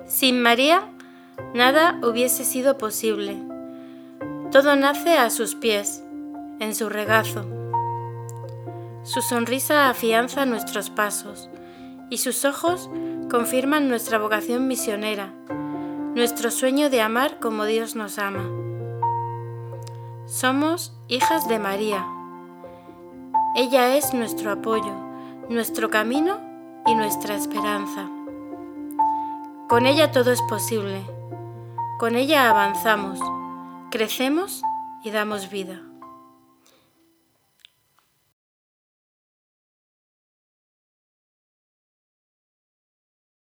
Sin María, nada hubiese sido posible. Todo nace a sus pies, en su regazo. Su sonrisa afianza nuestros pasos y sus ojos confirman nuestra vocación misionera, nuestro sueño de amar como Dios nos ama. Somos hijas de María. Ella es nuestro apoyo, nuestro camino y nuestra esperanza. Con ella todo es posible. Con ella avanzamos, crecemos y damos vida.